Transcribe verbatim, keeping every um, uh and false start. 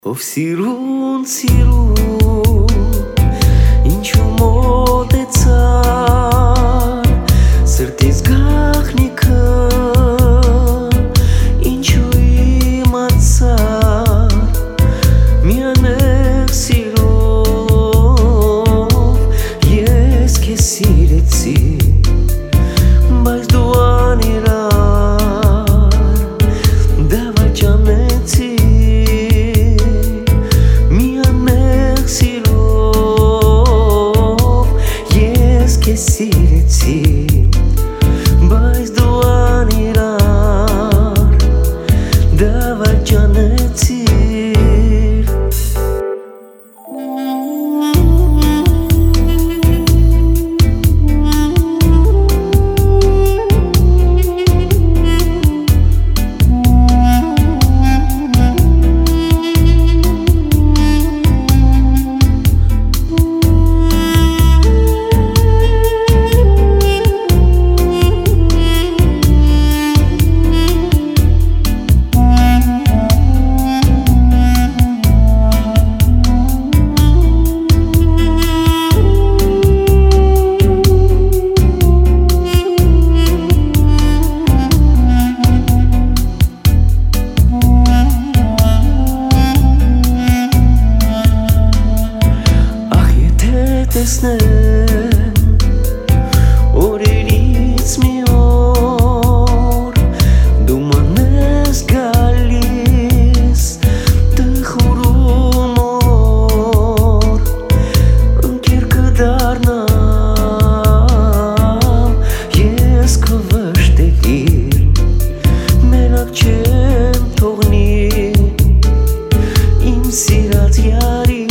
Ով սիրուն, սիրուն, ինչու մոտեցար սրտիս գաղտնիքը, ինչու իմացար միանեղ սիրով ես քեզ սիրեցի, բայց դու անիրար դավաճանեցի սիրեցի, բայց դու անիրար դավաճանեցիր տեսնեմ օրերից մի օր դու մանես գալիս տխուրում օր ընկեր կդառնամ ես քո վշտերին մենակ չեմ թողնի իմ սիրած յարի